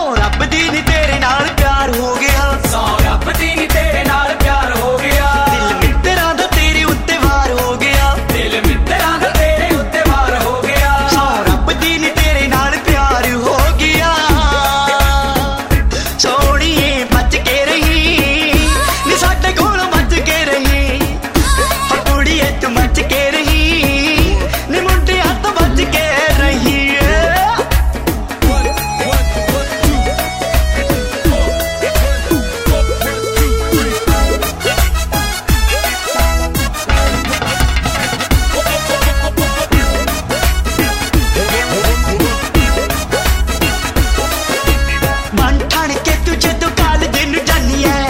रब दी नी तेरे नाल प्यार हो गया, सौ रब दी नी तेरे नाल प्यार हो गया। दिल मित्तरां दा तेरे उत्ते वार हो गया, दिल मित्तरां दा तेरे उत्ते वार हो गया। सौ रब दी नी तेरे नाल प्यार हो गया। सोहणीए बच के रही नी साडे कोल बच के रही, हो कुड़ीए तू बच के रही नी मुंडियां तो बच के रही। मन ठाण के तू जदों कॉलेज नूं जानी है,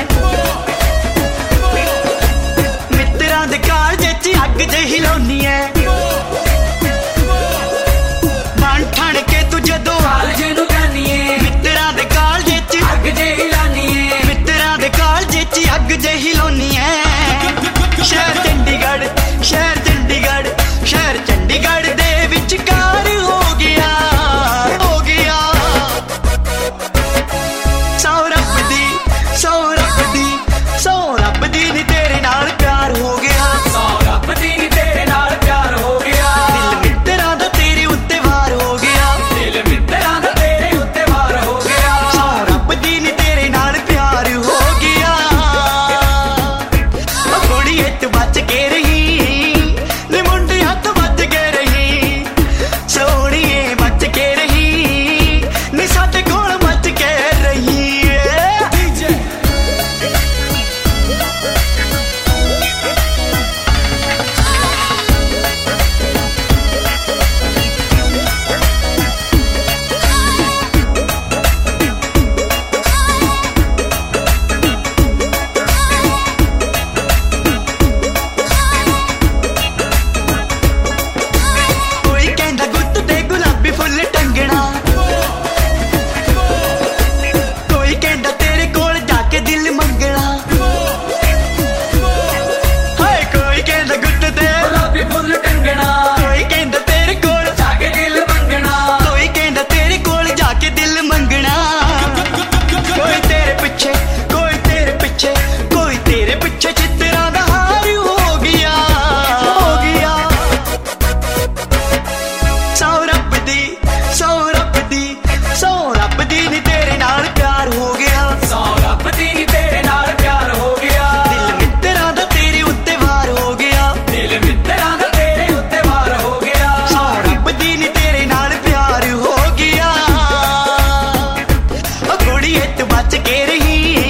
मित्तरां दे कालजे च अग जही लाउनी है। मन ठाण के तू जदों कालजे नूं जानी है, मित्तरां दे कालजे च अग जेही लानी है। मित्तरां दे कालजे च अग जही लाउनी है। शहर चंडीगढ़, शहर चंडीगढ़, शहर चंडीगढ़ दे विचकार हो गया, हो गया। सौ रब दी, सौ रब दी, सौ रब दी नी तेरे नाल प्यार हो गया, सौ रब दी नी तेरे नाल प्यार हो गया। दिल मित्तरां दा तेरे उत्ते वार हो गया, दिल मित्तरां दा तेरे उत्ते वार हो गया। सौ रब दी नी तेरे नाल प्यार हो गया। ओ कुड़ीए तू बच के रही नी मुंडियां तो बच के रही, सोहणीए बच के रही नी साडे कोल बच के रही। कोई कहंदा गुत्त ते गुलाबी फुੱਲ टंगना, कोई कहंदा तेरे कोल जाके दिल मंगना। हाय कोई कहंदा गुत्त ते गुलाबी फुੱਲ टंगना, कोई कहंदा तेरे कोल, जाके दिल मंगना। कोई कहंदा तेरे कोल जाके दिल मंगना। कोई तेरे पिछे, कोई तेरे पिछे, कोई तेरे पिछे चित्तरां दा हार हो गया, हो गया। सौ रब दी, सौ रब दी, सौ रब दी नी तेरे नाल प्यार हो गया, सौ रब दी नी तेरे नाल प्यार हो गया। दिल मित्तरां दा तेरे उत्ते वार हो गया, दिल मित्तरां दा तेरे उत्ते वार हो गया। सौ रब दी नी तेरे नाल प्यार हो गया। ओ कुड़ीए तू बच के रही